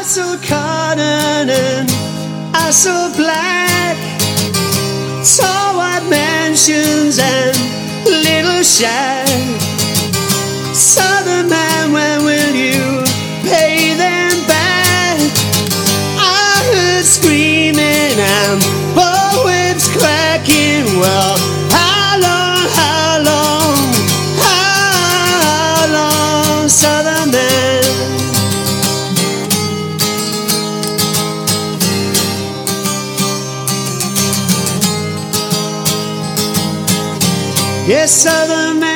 saw cotton and I saw black, tall white mansions and little shacks. Southern man, when will you pay them back? I heard screaming and bullwhips cracking. Well, how long, how long, how long, Southern man? Yes, Southern man.